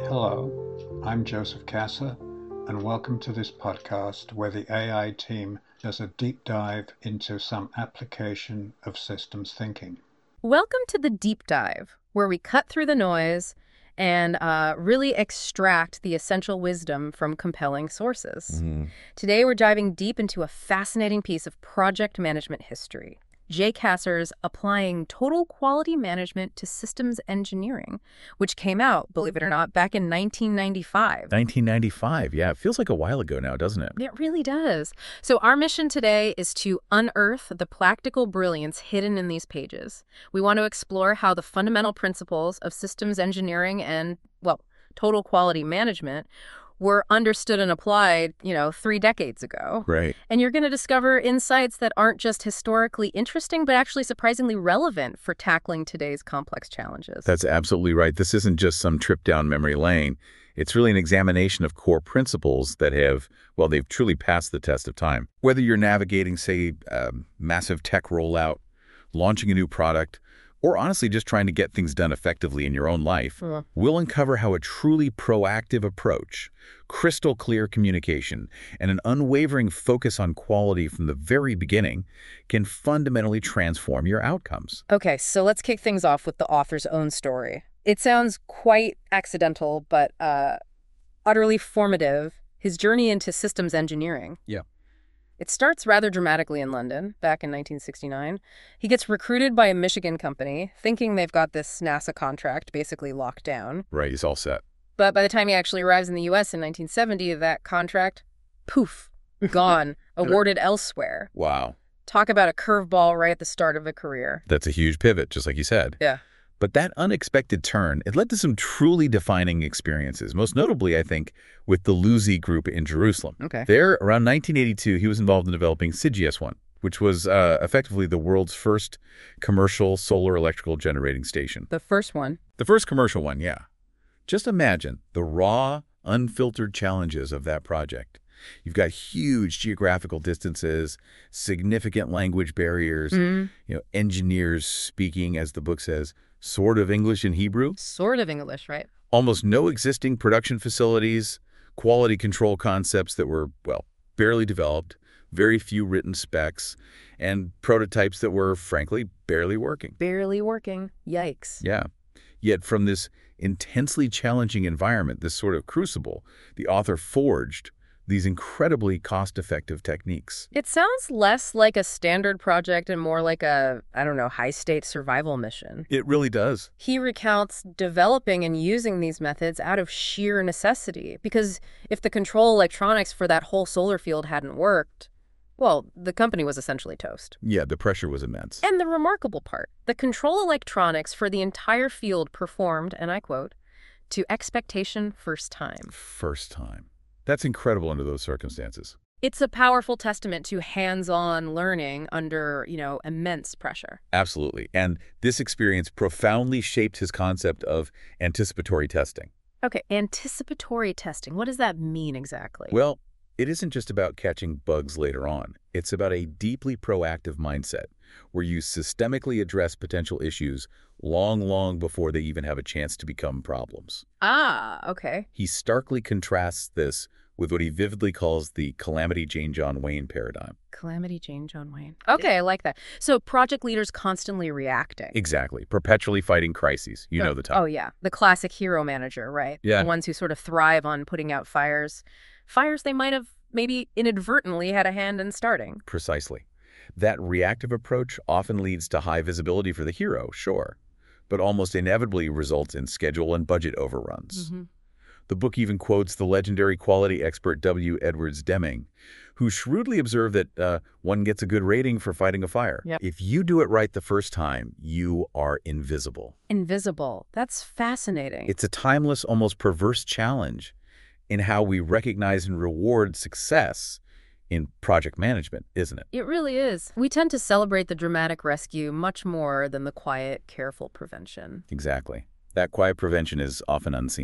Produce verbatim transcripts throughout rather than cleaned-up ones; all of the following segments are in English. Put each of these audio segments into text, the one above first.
Hello, I'm Joseph Kasser, and welcome to this podcast where the A I team does a deep dive into some application of systems thinking. Welcome to the Deep Dive, where we cut through the noise and uh, really extract the essential wisdom from compelling sources. Mm-hmm. Today, we're diving deep into a fascinating piece of project management history. Jay Kasser's Applying Total Quality Management to Systems Engineering, which came out, believe it or not, back in nineteen ninety-five. nineteen ninety-five, yeah. It feels like a while ago now, doesn't it? It really does. So our mission today is to unearth the practical brilliance hidden in these pages. We want to explore how the fundamental principles of systems engineering and, well, total quality management were understood and applied, you know, three decades ago. Right. And you're going to discover insights that aren't just historically interesting, but actually surprisingly relevant for tackling today's complex challenges. That's absolutely right. This isn't just some trip down memory lane. It's really an examination of core principles that have, well, they've truly passed the test of time. Whether you're navigating, say, a massive tech rollout, launching a new product, or honestly just trying to get things done effectively in your own life, Yeah. we'll uncover how a truly proactive approach, crystal clear communication, and an unwavering focus on quality from the very beginning can fundamentally transform your outcomes. Okay, so let's kick things off with the author's own story. It sounds quite accidental, but uh, utterly formative, his journey into systems engineering. Yeah. It starts rather dramatically in London, back in nineteen sixty-nine. He gets recruited by a Michigan company, thinking they've got this NASA contract basically locked down. Right, he's all set. But by the time he actually arrives in the U S in nineteen seventy, that contract, poof, gone, awarded elsewhere. Wow. Talk about a curveball right at the start of a career. That's a huge pivot, just like you said. Yeah. But that unexpected turn, it led to some truly defining experiences, most notably, I think, with the Lucey Group in Jerusalem. Okay. There, around nineteen eighty-two, he was involved in developing S I G I S one, which was uh, effectively the world's first commercial solar electrical generating station. The first one. The first commercial one, yeah. Just imagine the raw, unfiltered challenges of that project. You've got huge geographical distances, significant language barriers, Mm-hmm. you know, engineers speaking, as the book says, sort of English and Hebrew, Sort of English, right? almost no existing production facilities, quality control concepts that were, well, barely developed, very few written specs, and prototypes that were, frankly, barely working. Barely working. Yikes. Yeah. Yet from this intensely challenging environment, this sort of crucible, the author forged these incredibly cost-effective techniques. It sounds less like a standard project and more like a, I don't know, high-state survival mission. It really does. He recounts developing and using these methods out of sheer necessity, because if the control electronics for that whole solar field hadn't worked, well, the company was essentially toast. Yeah, the pressure was immense. And the remarkable part, the control electronics for the entire field performed, and I quote, to expectation first time. First time. That's incredible under those circumstances. It's a powerful testament to hands-on learning under, you know, immense pressure. Absolutely. And this experience profoundly shaped his concept of anticipatory testing. Okay, anticipatory testing. What does that mean exactly? Well, it isn't just about catching bugs later on. It's about a deeply proactive mindset where you systemically address potential issues long, long before they even have a chance to become problems. Ah, okay. He starkly contrasts this with what he vividly calls the Calamity Jane John Wayne paradigm. Calamity Jane John Wayne. Okay, I like that. So project leaders constantly reacting. Exactly. Perpetually fighting crises. You know the type. Oh, yeah. The classic hero manager, right? Yeah. The ones who sort of thrive on putting out fires. Fires they might have maybe inadvertently had a hand in starting. Precisely. That reactive approach often leads to high visibility for the hero, sure, but almost inevitably results in schedule and budget overruns. Mm-hmm. The book even quotes the legendary quality expert W. Edwards Deming, who shrewdly observed that uh, one gets a good rating for fighting a fire. Yep. If you do it right the first time, you are invisible. Invisible. That's fascinating. It's a timeless, almost perverse challenge in how we recognize and reward success in project management, isn't it? It really is. We tend to celebrate the dramatic rescue much more than the quiet, careful prevention. Exactly. That quiet prevention is often unseen.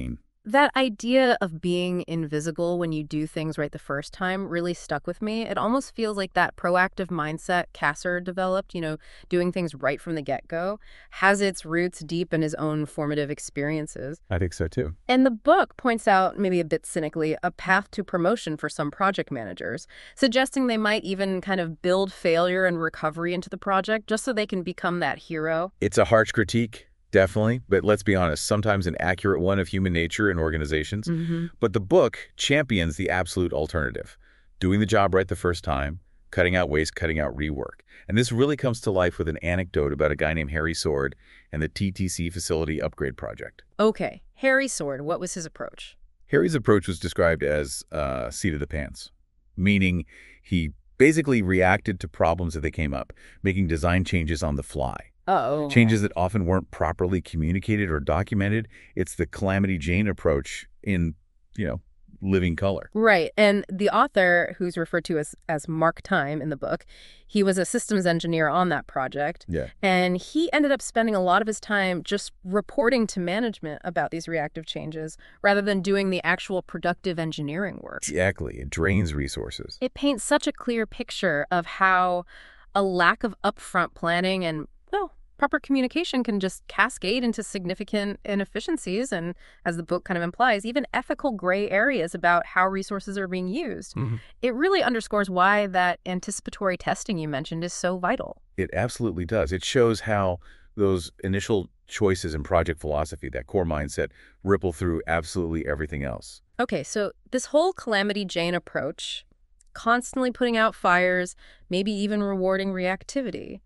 That idea of being invisible when you do things right the first time really stuck with me. It almost feels like that proactive mindset Cassar developed, you know, doing things right from the get-go, has its roots deep in his own formative experiences. I think so, too. And the book points out, maybe a bit cynically, a path to promotion for some project managers, suggesting they might even kind of build failure and recovery into the project just so they can become that hero. It's a harsh critique. Definitely, but let's be honest, sometimes an accurate one of human nature in organizations. Mm-hmm. But the book champions the absolute alternative, doing the job right the first time, cutting out waste, cutting out rework. And this really comes to life with an anecdote about a guy named Harry Sword and the T T C facility upgrade project. Okay, Harry Sword, what was his approach? Harry's approach was described as uh, seat of the pants, meaning he basically reacted to problems as they came up, making design changes on the fly. Oh. Changes that often weren't properly communicated or documented. It's the Calamity Jane approach in, you know, living color. Right. And the author, who's referred to as, as Mark Time in the book, he was a systems engineer on that project. Yeah. And he ended up spending a lot of his time just reporting to management about these reactive changes rather than doing the actual productive engineering work. Exactly. It drains resources. It paints such a clear picture of how a lack of upfront planning and, well, proper communication can just cascade into significant inefficiencies and, as the book kind of implies, even ethical gray areas about how resources are being used. Mm-hmm. It really underscores why that anticipatory testing you mentioned is so vital. It absolutely does. It shows how those initial choices in project philosophy, that core mindset, ripple through absolutely everything else. Okay, so this whole Calamity Jane approach, constantly putting out fires, maybe even rewarding reactivity,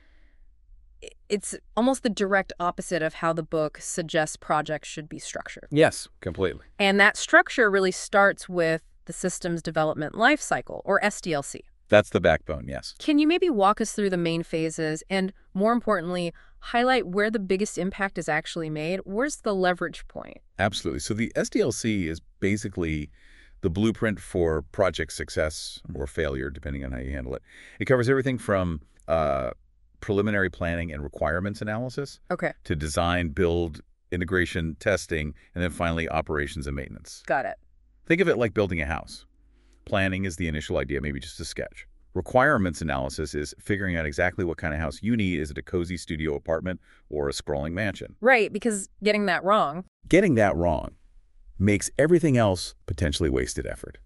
it's almost the direct opposite of how the book suggests projects should be structured. Yes, completely. And that structure really starts with the Systems Development Lifecycle, or S D L C. That's the backbone, yes. Can you maybe walk us through the main phases and, more importantly, highlight where the biggest impact is actually made? Where's the leverage point? Absolutely. So the S D L C is basically the blueprint for project success or failure, depending on how you handle it. It covers everything from uh, preliminary planning and requirements analysis Okay. to design, build, integration, testing, and then finally operations and maintenance. Got it. Think of it like building a house. Planning is the initial idea, maybe just a sketch. Requirements analysis is figuring out exactly what kind of house you need. Is it a cozy studio apartment or a sprawling mansion? Right, because getting that wrong. Getting that wrong makes everything else potentially wasted effort.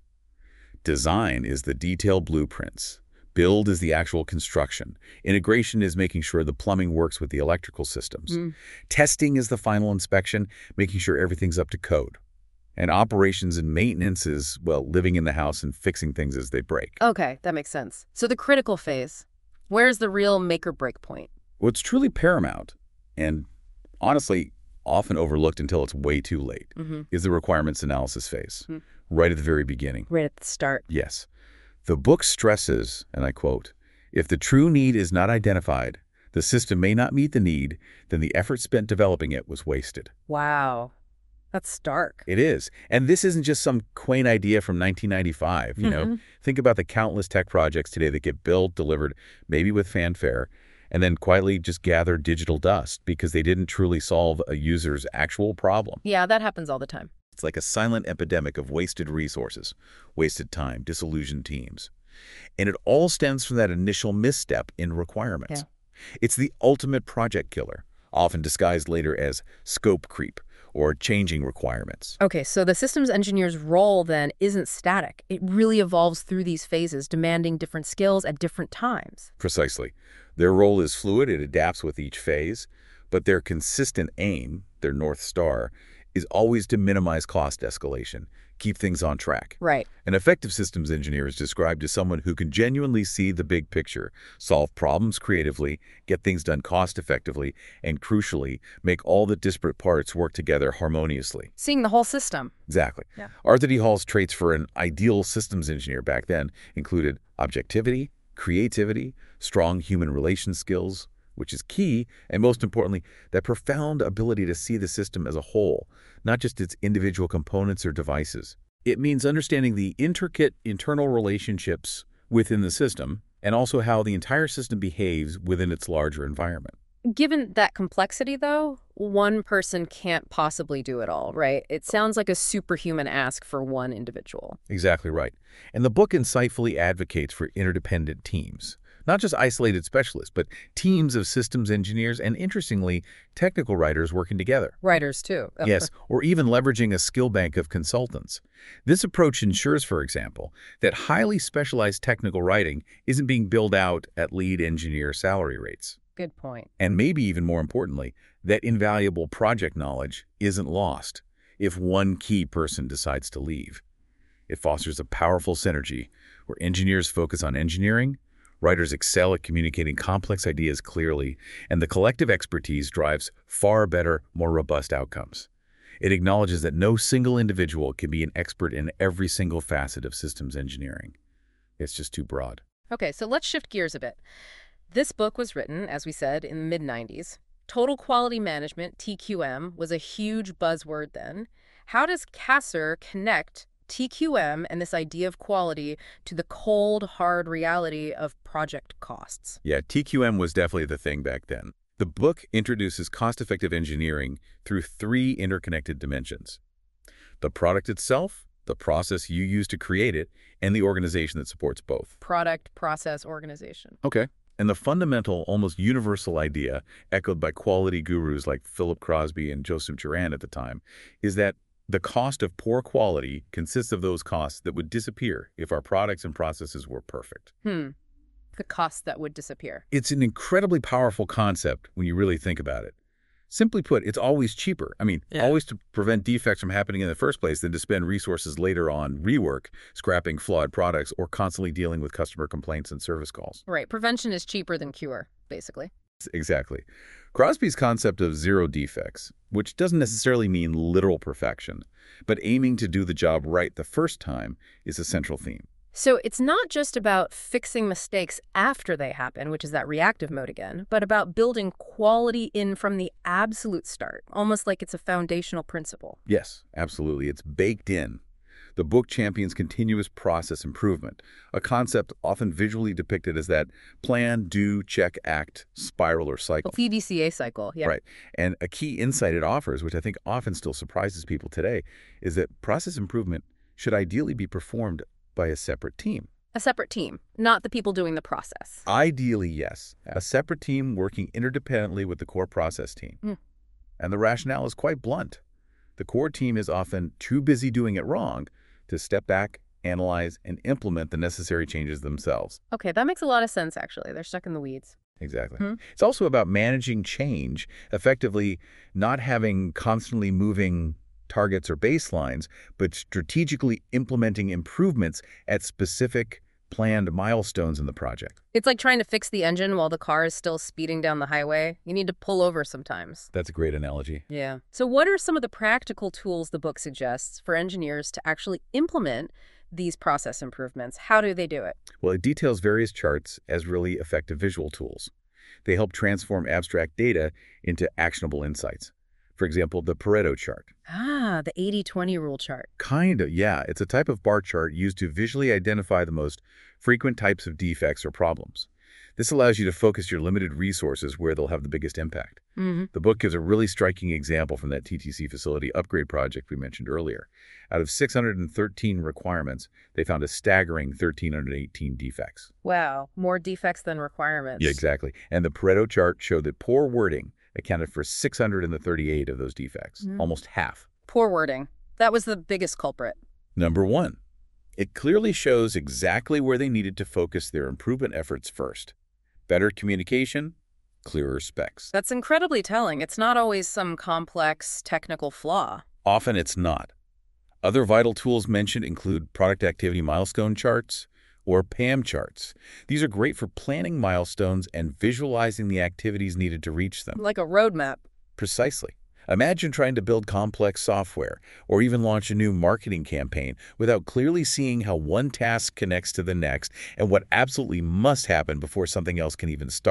Design is the detailed blueprints. Build is the actual construction. Integration is making sure the plumbing works with the electrical systems. Mm. Testing is the final inspection, making sure everything's up to code. And operations and maintenance is, well, living in the house and fixing things as they break. Okay, that makes sense. So the critical phase, where's the real make or break point? What's truly paramount, and honestly often overlooked until it's way too late, Mm-hmm. is the requirements analysis phase, Mm. right at the very beginning. Right at the start. Yes. The book stresses, and I quote, "If the true need is not identified, the system may not meet the need, then the effort spent developing it was wasted." Wow. That's stark. It is. And this isn't just some quaint idea from nineteen ninety-five, you know. Mhm. Think about the countless tech projects today that get built, delivered, maybe with fanfare, and then quietly just gather digital dust because they didn't truly solve a user's actual problem. Yeah, that happens all the time. It's like a silent epidemic of wasted resources, wasted time, disillusioned teams. And it all stems from that initial misstep in requirements. Yeah. It's the ultimate project killer, often disguised later as scope creep or changing requirements. Okay, so the systems engineer's role then isn't static. It really evolves through these phases, demanding different skills at different times. Precisely. Their role is fluid, it adapts with each phase, but their consistent aim, their North Star, is always to minimize cost escalation, keep things on track. Right. An effective systems engineer is described as someone who can genuinely see the big picture, solve problems creatively, get things done cost-effectively, and crucially, make all the disparate parts work together harmoniously. Seeing the whole system. Exactly. Yeah. Arthur D. Hall's traits for an ideal systems engineer back then included objectivity, creativity, strong human relation skills, which is key, and most importantly, that profound ability to see the system as a whole, not just its individual components or devices. It means understanding the intricate internal relationships within the system and also how the entire system behaves within its larger environment. Given that complexity, though, one person can't possibly do it all, right? It sounds like a superhuman ask for one individual. Exactly right. And the book insightfully advocates for interdependent teams. Not just isolated specialists, but teams of systems engineers and, interestingly, technical writers working together. Writers, too. Yes, or even leveraging a skill bank of consultants. This approach ensures, for example, that highly specialized technical writing isn't being billed out at lead engineer salary rates. Good point. And maybe even more importantly, that invaluable project knowledge isn't lost if one key person decides to leave. It fosters a powerful synergy where engineers focus on engineering, writers excel at communicating complex ideas clearly, and the collective expertise drives far better, more robust outcomes. It acknowledges that no single individual can be an expert in every single facet of systems engineering. It's just too broad. Okay, so let's shift gears a bit. This book was written, as we said, in the mid nineties. Total Quality Management, T Q M, was a huge buzzword then. How does Kasser connect T Q M and this idea of quality to the cold, hard reality of project costs? Yeah, T Q M was definitely the thing back then. The book introduces cost-effective engineering through three interconnected dimensions: the product itself, the process you use to create it, and the organization that supports both. Product, process, organization. Okay. And the fundamental, almost universal idea, echoed by quality gurus like Philip Crosby and Joseph Juran at the time, is that the cost of poor quality consists of those costs that would disappear if our products and processes were perfect. Hmm. The costs that would disappear. It's an incredibly powerful concept when you really think about it. Simply put, it's always cheaper. I mean, Yeah. always to prevent defects from happening in the first place than to spend resources later on rework, scrapping flawed products, or constantly dealing with customer complaints and service calls. Right. Prevention is cheaper than cure, basically. Exactly. Crosby's concept of zero defects, which doesn't necessarily mean literal perfection, but aiming to do the job right the first time, is a central theme. So it's not just about fixing mistakes after they happen, which is that reactive mode again, but about building quality in from the absolute start, almost like it's a foundational principle. Yes, absolutely. It's baked in. The book champions continuous process improvement, a concept often visually depicted as that plan, do, check, act, spiral, or cycle. P D C A cycle, yeah. Right. And a key insight it offers, which I think often still surprises people today, is that process improvement should ideally be performed by a separate team. A separate team, not the people doing the process. Ideally, yes. A separate team working interdependently with the core process team. Mm. And the rationale is quite blunt. The core team is often too busy doing it wrong to step back, analyze, and implement the necessary changes themselves. Okay, that makes a lot of sense, actually. They're stuck in the weeds. Exactly. Hmm. It's also about managing change, effectively not having constantly moving targets or baselines, but strategically implementing improvements at specific planned milestones in the project. It's like trying to fix the engine while the car is still speeding down the highway. You need to pull over sometimes. That's a great analogy. Yeah. So what are some of the practical tools the book suggests for engineers to actually implement these process improvements? How do they do it? Well, it details various charts as really effective visual tools. They help transform abstract data into actionable insights. For example, the Pareto chart. Ah, the eighty twenty rule chart. Kind of, yeah. It's a type of bar chart used to visually identify the most frequent types of defects or problems. This allows you to focus your limited resources where they'll have the biggest impact. Mm-hmm. The book gives a really striking example from that T T C facility upgrade project we mentioned earlier. Out of six hundred thirteen requirements, they found a staggering one thousand three hundred eighteen defects. Wow, more defects than requirements. Yeah, exactly. And the Pareto chart showed that poor wording accounted for six hundred thirty-eight of those defects, Mm. almost half. Poor wording. That was the biggest culprit. Number one, it clearly shows exactly where they needed to focus their improvement efforts first. Better communication, clearer specs. That's incredibly telling. It's not always some complex technical flaw. Often it's not. Other vital tools mentioned include product activity milestone charts or P A M charts. These are great for planning milestones and visualizing the activities needed to reach them. Like a roadmap. Precisely. Imagine trying to build complex software or even launch a new marketing campaign without clearly seeing how one task connects to the next and what absolutely must happen before something else can even start.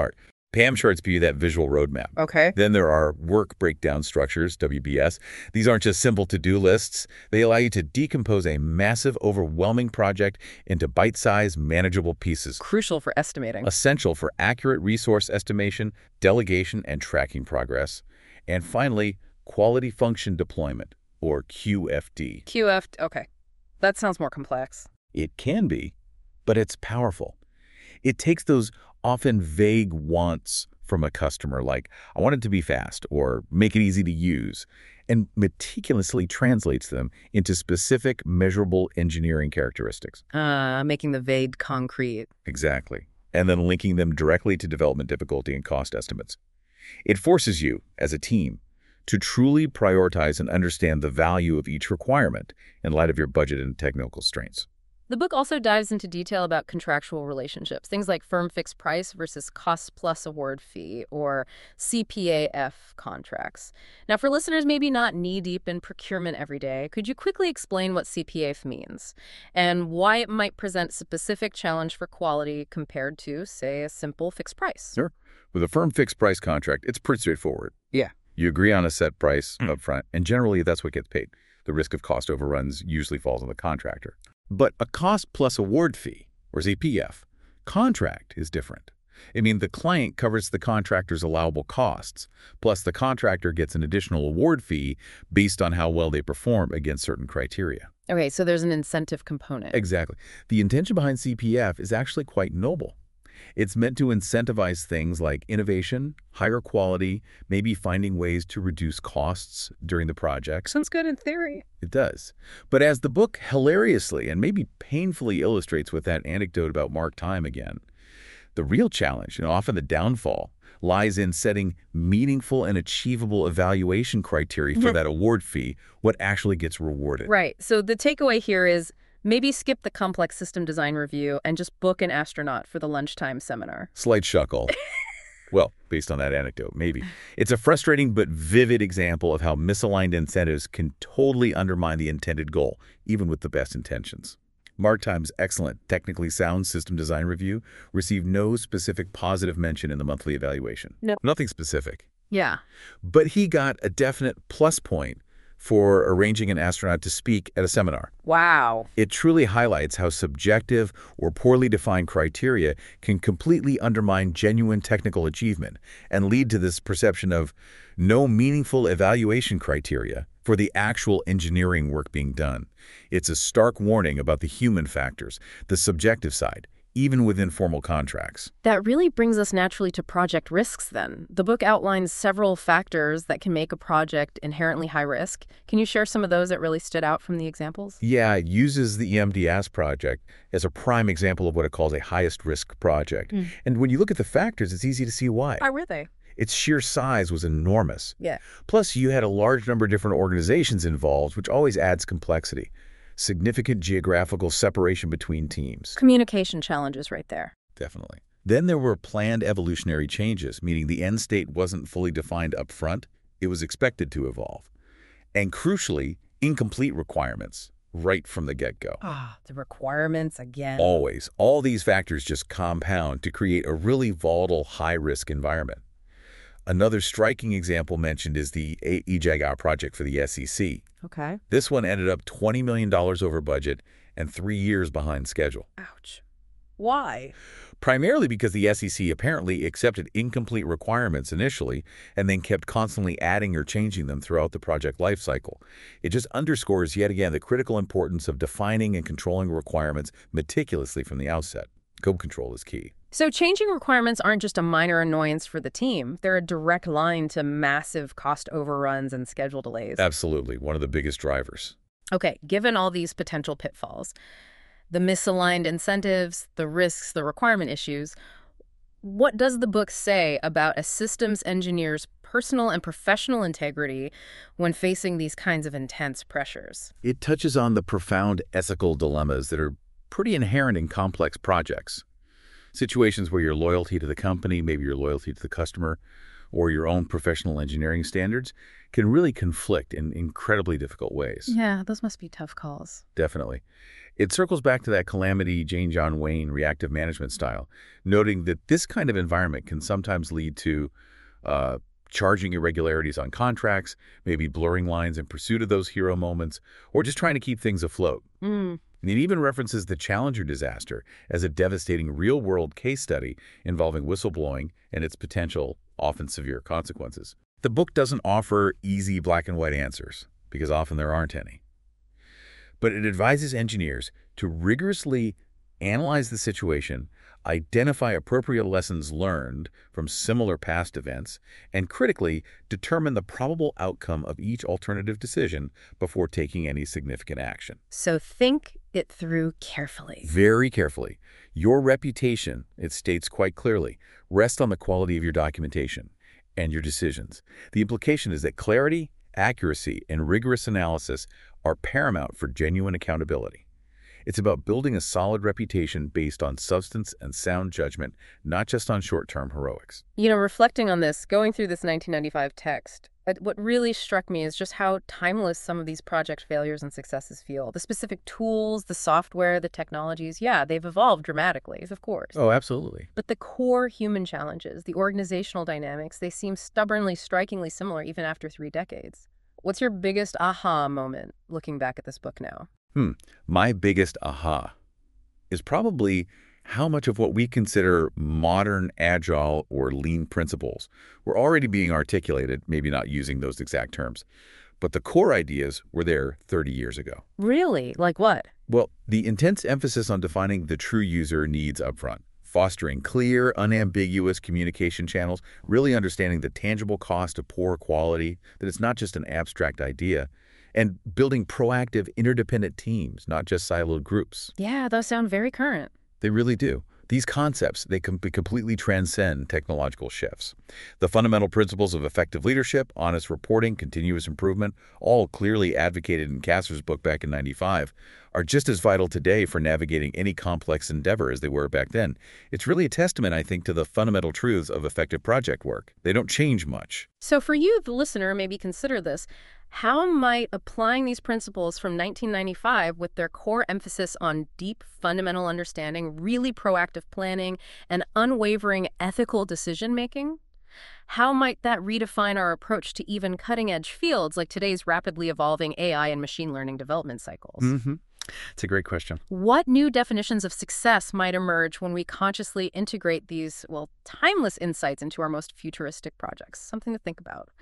PAM charts give you that visual roadmap. Okay. Then there are work breakdown structures, W B S. These aren't just simple to-do lists. They allow you to decompose a massive, overwhelming project into bite-sized, manageable pieces. Crucial for estimating. Essential for accurate resource estimation, delegation, and tracking progress. And finally, quality function deployment, or Q F D. Q F, okay. That sounds more complex. It can be, but it's powerful. It takes those often vague wants from a customer, like, I want it to be fast or make it easy to use, and meticulously translates them into specific, measurable engineering characteristics. Uh, making the vague concrete. Exactly. And then linking them directly to development difficulty and cost estimates. It forces you, as a team, to truly prioritize and understand the value of each requirement in light of your budget and technical constraints. The book also dives into detail about contractual relationships, things like firm fixed price versus cost plus award fee, or C P A F contracts. Now, for listeners maybe not knee-deep in procurement every day, could you quickly explain what C P A F means and why it might present a specific challenge for quality compared to, say, a simple fixed price? Sure. With a firm fixed price contract, it's pretty straightforward. Yeah. You agree on a set price Mm. up front, and generally that's what gets paid. The risk of cost overruns usually falls on the contractor. But a cost plus award fee, or Z P F, contract is different. I mean, the client covers the contractor's allowable costs, plus the contractor gets an additional award fee based on how well they perform against certain criteria. Okay, so there's an incentive component. Exactly. The intention behind C P F is actually quite noble. It's meant to incentivize things like innovation, higher quality, maybe finding ways to reduce costs during the project. Sounds good in theory. It does. But as the book hilariously and maybe painfully illustrates with that anecdote about Mark Time again, the real challenge, and often the downfall, lies in setting meaningful and achievable evaluation criteria for that award fee, what actually gets rewarded. Right. So the takeaway here is maybe skip the complex system design review and just book an astronaut for the lunchtime seminar. Slight chuckle. Well, based on that anecdote, maybe. It's a frustrating but vivid example of how misaligned incentives can totally undermine the intended goal, even with the best intentions. Mark Time's excellent, technically sound system design review received no specific positive mention in the monthly evaluation. No. Nothing specific. Yeah. But he got a definite plus point for arranging an astronaut to speak at a seminar. Wow. It truly highlights how subjective or poorly defined criteria can completely undermine genuine technical achievement and lead to this perception of no meaningful evaluation criteria for the actual engineering work being done. It's a stark warning about the human factors, the subjective side, even within formal contracts. That really brings us naturally to project risks then. The book outlines several factors that can make a project inherently high risk. Can you share some of those that really stood out from the examples? Yeah, it uses the E M D S project as a prime example of what it calls a highest risk project. Mm. And when you look at the factors, it's easy to see why. Why were they? Its sheer size was enormous. Yeah. Plus, you had a large number of different organizations involved, which always adds complexity. Significant geographical separation between teams. Communication challenges right there. Definitely. Then there were planned evolutionary changes, meaning the end state wasn't fully defined up front. It was expected to evolve. And crucially, incomplete requirements right from the get-go. Ah, the requirements again. Always. All these factors just compound to create a really volatile, high-risk environment. Another striking example mentioned is the E J A G A project for the S E C. Okay. This one ended up twenty million dollars over budget and three years behind schedule. Ouch. Why? Primarily because the S E C apparently accepted incomplete requirements initially and then kept constantly adding or changing them throughout the project lifecycle. It just underscores yet again the critical importance of defining and controlling requirements meticulously from the outset. Scope control is key. So changing requirements aren't just a minor annoyance for the team. They're a direct line to massive cost overruns and schedule delays. Absolutely. One of the biggest drivers. Okay, given all these potential pitfalls, the misaligned incentives, the risks, the requirement issues, what does the book say about a systems engineer's personal and professional integrity when facing these kinds of intense pressures? It touches on the profound ethical dilemmas that are pretty inherent in complex projects. Situations where your loyalty to the company, maybe your loyalty to the customer, or your own professional engineering standards can really conflict in incredibly difficult ways. Yeah, those must be tough calls. Definitely. It circles back to that calamity Jane John Wayne reactive management style, noting that this kind of environment can sometimes lead to uh, charging irregularities on contracts, maybe blurring lines in pursuit of those hero moments, or just trying to keep things afloat. Mm. And it even references the Challenger disaster as a devastating real-world case study involving whistleblowing and its potential, often severe consequences. The book doesn't offer easy black and white answers, because often there aren't any. But it advises engineers to rigorously analyze the situation, identify appropriate lessons learned from similar past events, and critically determine the probable outcome of each alternative decision before taking any significant action. So think it through carefully. Very carefully. Your reputation, it states quite clearly, rests on the quality of your documentation and your decisions. The implication is that clarity, accuracy, and rigorous analysis are paramount for genuine accountability. It's about building a solid reputation based on substance and sound judgment, not just on short-term heroics. You know, reflecting on this, going through this nineteen ninety-five text, uh, what really struck me is just how timeless some of these project failures and successes feel. The specific tools, the software, the technologies, yeah, they've evolved dramatically, of course. Oh, absolutely. But the core human challenges, the organizational dynamics, they seem stubbornly, strikingly similar even after three decades. What's your biggest aha moment looking back at this book now? Hmm. My biggest aha is probably how much of what we consider modern, agile, or lean principles were already being articulated, maybe not using those exact terms. But the core ideas were there thirty years ago. Really? Like what? Well, the intense emphasis on defining the true user needs upfront, fostering clear, unambiguous communication channels, really understanding the tangible cost of poor quality, that it's not just an abstract idea, and building proactive, interdependent teams, not just siloed groups. Yeah, those sound very current. They really do. These concepts, they can be completely transcend technological shifts. The fundamental principles of effective leadership, honest reporting, continuous improvement, all clearly advocated in Kasser's book back in ninety-five, are just as vital today for navigating any complex endeavor as they were back then. It's really a testament, I think, to the fundamental truths of effective project work. They don't change much. So for you, the listener, maybe consider this. How might applying these principles from nineteen ninety-five with their core emphasis on deep fundamental understanding, really proactive planning, and unwavering ethical decision-making, how might that redefine our approach to even cutting-edge fields like today's rapidly evolving A I and machine learning development cycles? Mm-hmm. It's a great question. What new definitions of success might emerge when we consciously integrate these, well, timeless insights into our most futuristic projects? Something to think about.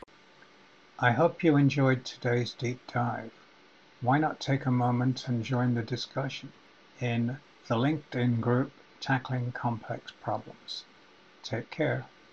I hope you enjoyed today's deep dive. Why not take a moment and join the discussion in the LinkedIn group Tackling Complex Problems. Take care.